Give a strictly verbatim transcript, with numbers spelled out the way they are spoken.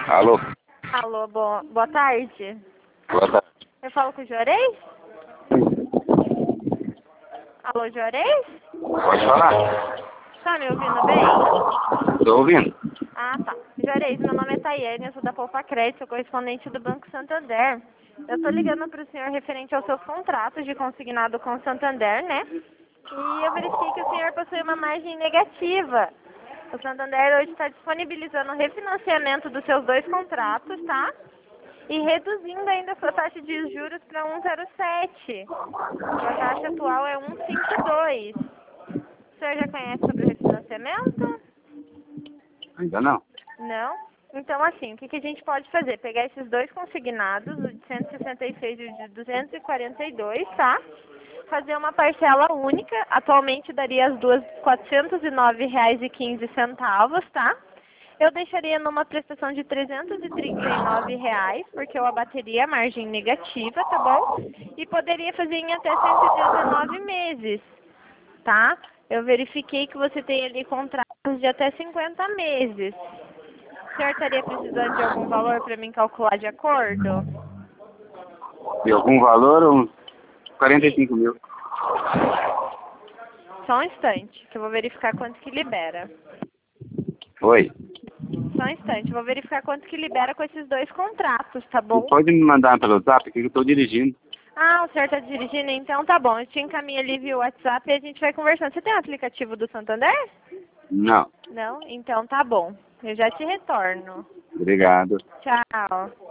Alô? Alô, boa, boa tarde. Boa tarde. Eu falo com o Juarez? Alô, Juarez? Pode falar? Tá me ouvindo bem? Tô ouvindo. Ah, tá. Juarez, meu nome é Tayane, eu sou da Poupa Crédito, sou correspondente do Banco Santander. Eu tô ligando para o senhor referente aos seus contratos de consignado com o Santander, né? E eu verifiquei que o senhor possui uma margem negativa. O Santander hoje está disponibilizando o refinanciamento dos seus dois contratos, tá? E reduzindo ainda a sua taxa de juros para um vírgula zero sete. A taxa atual é um vírgula cinquenta e dois. O senhor já conhece sobre o refinanciamento? Ainda não. Não? Então, assim, o que, que a gente pode fazer? Pegar esses dois consignados, o de cento e sessenta e seis e o de duzentos e quarenta e dois, tá? Fazer uma parcela única, atualmente daria as duas quatrocentos e nove reais e quinze centavos, tá? Eu deixaria numa prestação de trezentos e trinta e nove reais, porque eu abateria a margem negativa, tá bom? E poderia fazer em até cento e dezenove meses, tá? Eu verifiquei que você tem ali contratos de até cinquenta meses. O senhor estaria precisando de algum valor para mim calcular de acordo? De algum valor, uns quarenta e cinco mil. Só um instante, que eu vou verificar quanto que libera. Oi. Só um instante, eu vou verificar quanto que libera com esses dois contratos, tá bom? Pode me mandar pelo zap, que eu tô dirigindo. Ah, o senhor está dirigindo? Então tá bom. Eu te encaminho ali via WhatsApp e a gente vai conversando. Você tem o aplicativo do Santander? Não. Não? Então tá bom. Eu já te retorno. Obrigado. Tchau.